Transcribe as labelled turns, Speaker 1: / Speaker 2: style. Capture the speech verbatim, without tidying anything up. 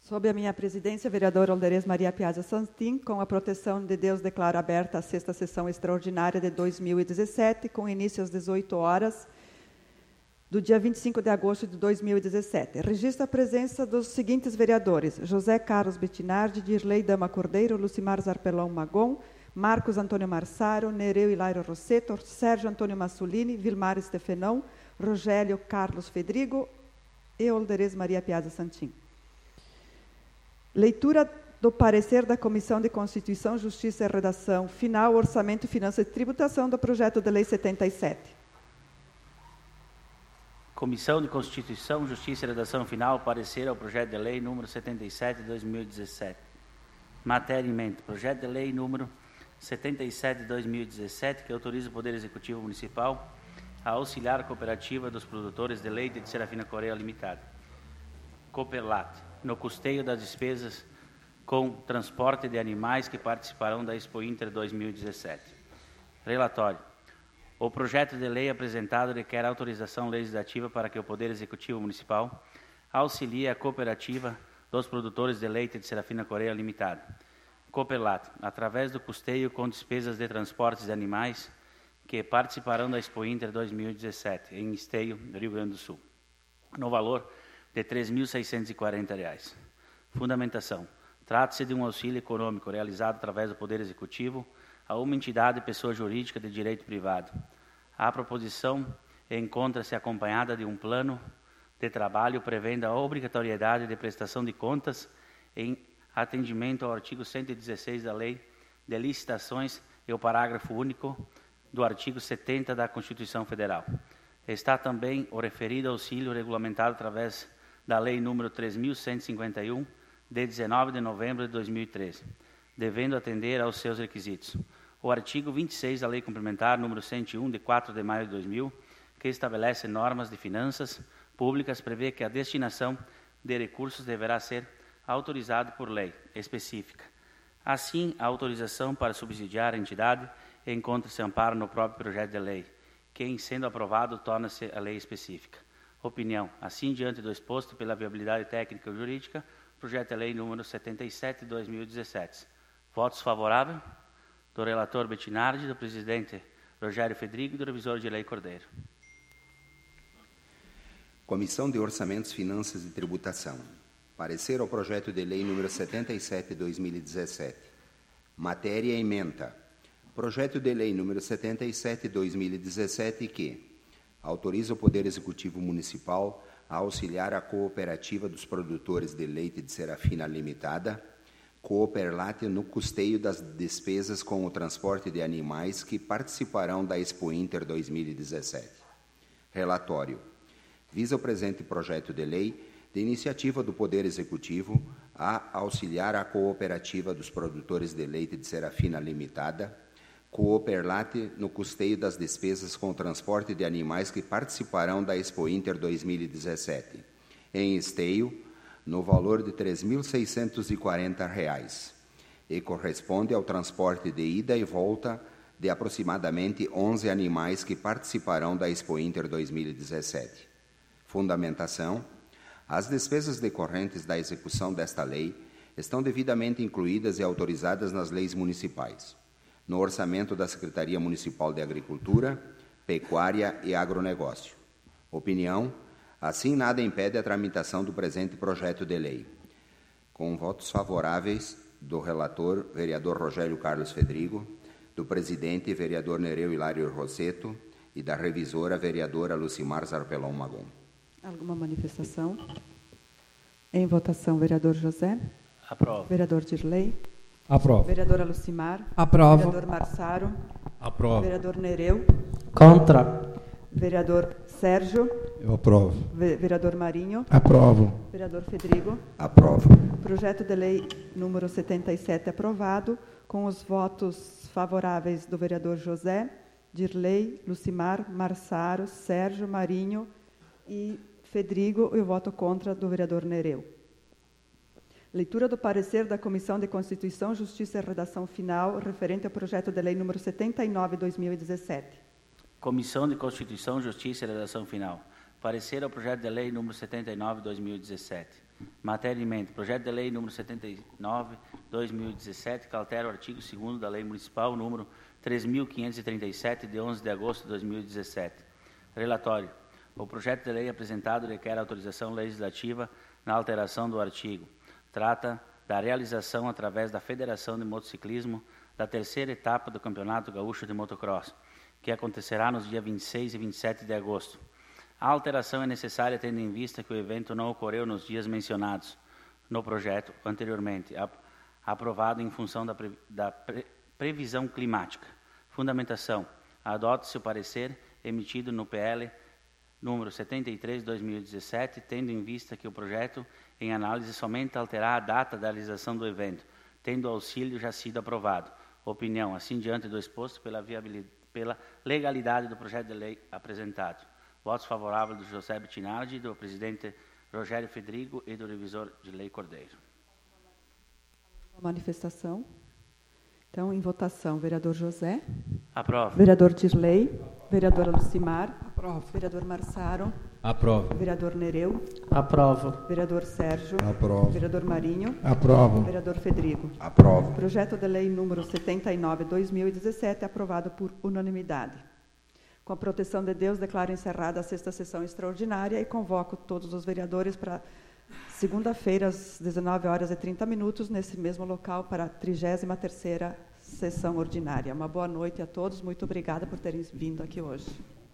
Speaker 1: Sob a minha presidência, vereador Olderez Maria Piazza Santin, com a proteção de Deus, declaro aberta a sexta sessão extraordinária de dois mil e dezessete, com início às dezoito horas, do dia vinte e cinco de agosto de dois mil e dezessete. Registro a presença dos seguintes vereadores: José Carlos Bettinardi, Dirley Dama Cordeiro, Lucimar Zarpelão Magon, Marcos Antônio Marsaro, Nereu Hilário Rosseto, Sérgio Antônio Massulini, Vilmar Stefenão, Rogélio Carlos Fedrigo e Olderez Maria Piazza Santin. Leitura do parecer da Comissão de Constituição, Justiça e Redação Final, Orçamento, Finanças e Tributação do Projeto de Lei setenta e sete.
Speaker 2: Comissão de Constituição, Justiça e Redação Final, parecer ao Projeto de Lei número setenta e sete de dois mil e dezessete. Matéria em mente. Projeto de Lei número setenta e sete de dois mil e dezessete, que autoriza o Poder Executivo Municipal a auxiliar a cooperativa dos produtores de leite de Serafina Correia Limitada, Cooperlat, no custeio das despesas com transporte de animais que participarão da Expo Inter dois mil e dezessete. Relatório. O projeto de lei apresentado requer autorização legislativa para que o Poder Executivo Municipal auxilie a cooperativa dos produtores de leite de Serafina Correia Limitada, Cooperlat, através do custeio com despesas de transportes de animais que participarão da Expo Inter dois mil e dezessete, em Esteio, Rio Grande do Sul, no valor de três mil seiscentos e quarenta reais. Fundamentação. Trata-se de um auxílio econômico realizado através do Poder Executivo a uma entidade pessoa jurídica de direito privado. A proposição encontra-se acompanhada de um plano de trabalho prevendo a obrigatoriedade de prestação de contas em atendimento ao artigo cento e dezesseis da Lei de Licitações e o parágrafo único do artigo setenta da Constituição Federal. Está também o referido auxílio regulamentado através da Lei número três mil cento e cinquenta e um, de dezenove de novembro de dois mil e treze, devendo atender aos seus requisitos. O artigo vinte e seis da Lei Complementar número cento e um, de quatro de maio de dois mil, que estabelece normas de finanças públicas, prevê que a destinação de recursos deverá ser autorizada por lei específica. Assim, a autorização para subsidiar a entidade encontra-se amparo no próprio projeto de lei, que, em sendo aprovado, torna-se a lei específica. Opinião. Assim, diante do exposto pela viabilidade técnica e jurídica, projeto de lei número setenta e sete de dois mil e dezessete. Votos favoráveis do relator Bettinardi, do presidente Rogério Fedrigo e do revisor de lei Cordeiro.
Speaker 3: Comissão de Orçamentos, Finanças e Tributação. Parecer ao projeto de lei número setenta e sete de dois mil e dezessete. Matéria ementa. Projeto de lei número setenta e sete de dois mil e dezessete que autoriza o Poder Executivo Municipal a auxiliar a cooperativa dos produtores de leite de Serafina Limitada, Cooperlat, no custeio das despesas com o transporte de animais que participarão da Expo Inter dois mil e dezessete. Relatório. Visa o presente projeto de lei, de iniciativa do Poder Executivo, a auxiliar a cooperativa dos produtores de leite de Serafina Limitada, Cooperlat, no custeio das despesas com o transporte de animais que participarão da Expo Inter dois mil e dezessete, em Esteio, no valor de três mil seiscentos e quarenta reais, e corresponde ao transporte de ida e volta de aproximadamente onze animais que participarão da Expo Inter dois mil e dezessete. Fundamentação. As despesas decorrentes da execução desta lei estão devidamente incluídas e autorizadas nas leis municipais, no orçamento da Secretaria Municipal de Agricultura, Pecuária e Agronegócio. Opinião. Assim, nada impede a tramitação do presente projeto de lei. Com votos favoráveis do relator, vereador Rogério Carlos Fedrigo, do presidente, vereador Nereu Hilário Rosseto, e da revisora, vereadora Lucimar Zarpelão Magon.
Speaker 1: Alguma manifestação? Em votação, vereador José.
Speaker 2: Aprovo.
Speaker 1: Vereador Dirley.
Speaker 4: Aprovo.
Speaker 1: Vereadora Lucimar.
Speaker 4: Aprovo.
Speaker 1: Vereador Marsaro.
Speaker 4: Aprovo.
Speaker 1: Vereador Nereu.
Speaker 5: Contra.
Speaker 1: Vereador Sérgio.
Speaker 4: Eu aprovo.
Speaker 1: Ve- Vereador Marinho.
Speaker 4: Aprovo.
Speaker 1: Vereador Fedrigo.
Speaker 3: Aprovo.
Speaker 1: Projeto de lei número setenta e sete aprovado, com os votos favoráveis do vereador José, Dirley, Lucimar, Marsaro, Sérgio, Marinho e Fedrigo, e o voto contra do vereador Nereu. Leitura do parecer da Comissão de Constituição, Justiça e Redação Final, referente ao projeto de lei número setenta e nove de dois mil e dezessete.
Speaker 2: Comissão de Constituição, Justiça e Redação Final. Parecer ao projeto de lei número setenta e nove de dois mil e dezessete. Matéria emenda. Projeto de Lei número setenta e nove, dois mil e dezessete, que altera o artigo segundo da Lei Municipal número três mil quinhentos e trinta e sete, de onze de agosto de dois mil e dezessete. Relatório. O projeto de lei apresentado requer autorização legislativa na alteração do artigo. Trata da realização, através da Federação de Motociclismo, da terceira etapa do Campeonato Gaúcho de Motocross, que acontecerá nos dias vinte e seis e vinte e sete de agosto. A alteração é necessária tendo em vista que o evento não ocorreu nos dias mencionados no projeto anteriormente, aprovado em função da, pre, da pre, previsão climática. Fundamentação. Adota-se o parecer emitido no P L número setenta e três, dois mil e dezessete, tendo em vista que o projeto em análise somente alterar a data da realização do evento, tendo o auxílio já sido aprovado. Opinião, assim diante do exposto pela, viabilidade, pela legalidade do projeto de lei apresentado. Votos favoráveis do José Bettinardi, do presidente Rogério Fedrigo e do revisor de lei Cordeiro.
Speaker 1: Manifestação. Então, em votação, vereador José.
Speaker 2: Aprova.
Speaker 1: Vereador Dirley. Vereadora Lucimar.
Speaker 4: Aprova.
Speaker 1: Vereador Marçaro.
Speaker 4: Aprova.
Speaker 1: Vereador Nereu.
Speaker 5: Aprova.
Speaker 1: Vereador Sérgio.
Speaker 4: Aprova.
Speaker 1: Vereador Marinho.
Speaker 4: Aprova.
Speaker 1: Vereador Fedrigo.
Speaker 3: Aprova.
Speaker 1: Projeto de lei número setenta e nove, dois mil e dezessete, aprovado por unanimidade. Com a proteção de Deus, declaro encerrada a sexta sessão extraordinária e convoco todos os vereadores para segunda-feira, às dezenove horas e trinta minutos, nesse mesmo local, para a trigésima terceira sessão ordinária. Uma boa noite a todos, muito obrigada por terem vindo aqui hoje.